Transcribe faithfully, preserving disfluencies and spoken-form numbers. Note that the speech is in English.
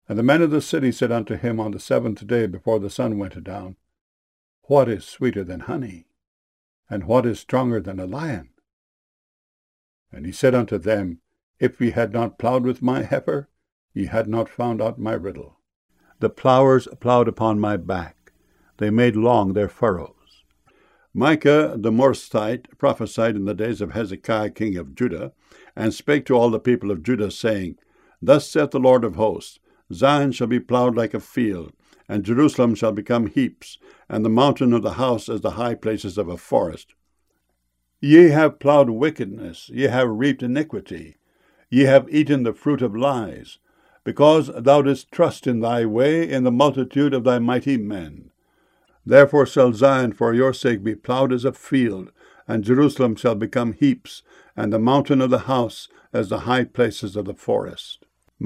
And the men of the city said unto him on the seventh day before the sun went down, What is sweeter than honey? And what is stronger than a lion? And he said unto them, If ye had not plowed with my heifer, ye had not found out my riddle. The plowers plowed upon my back, they made long their furrows. Micah the Morthite prophesied in the days of Hezekiah king of Judah, and spake to all the people of Judah, saying, Thus saith the Lord of hosts, Zion shall be plowed like a field, and Jerusalem shall become heaps, and the mountain of the house as the high places of a forest. Ye have plowed wickedness, ye have reaped iniquity, ye have eaten the fruit of lies, because thou didst trust in thy way in the multitude of thy mighty men. Therefore shall Zion for your sake be plowed as a field, and Jerusalem shall become heaps, and the mountain of the house as the high places of the forest.